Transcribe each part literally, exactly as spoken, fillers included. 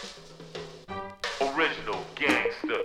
Original gangster.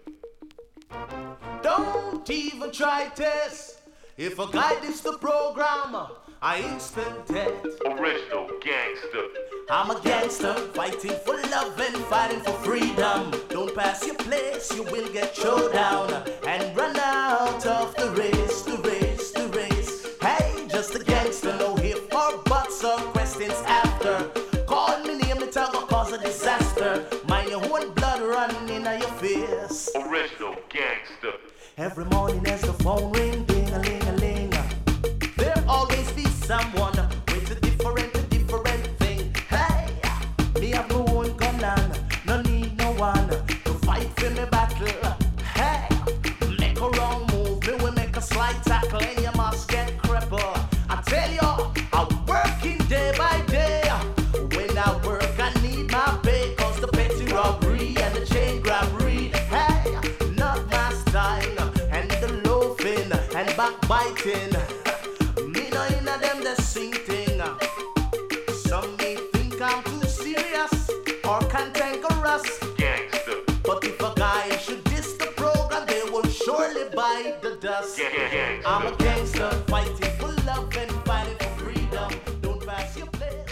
Don't even try test. If a guy is the program, I instant death. Original gangster. I'm a gangster, fighting for love and fighting for freedom. Don't pass your place, you will get showdown and run out of the race, the race, the race. Hey, just a gangster, no if or buts or questions after. Call me name, it will cause a disaster. Mind your own blood running in your face. Original gangster. Every morning as the phone ring, ding-a-ling-a-ling, there always be someone with a different, a different thing. Hey, me have no one gun on, no need no one to fight for me battle. Hey, make a wrong move, me will make a slight tackle and you must get crippled. I tell you, I'm working day by day. When I work, I need my pay, cause the petty robbery and the chain grabbery, hey, not my style. And the loafing and backbiting, me no inna them the sing thing. Some may think I'm too serious or cantankerous, Gangster. but if a guy should diss the program, they will surely bite the dust. Gangster. I'm a gangster, fighting for love and fighting for freedom. Don't pass your place.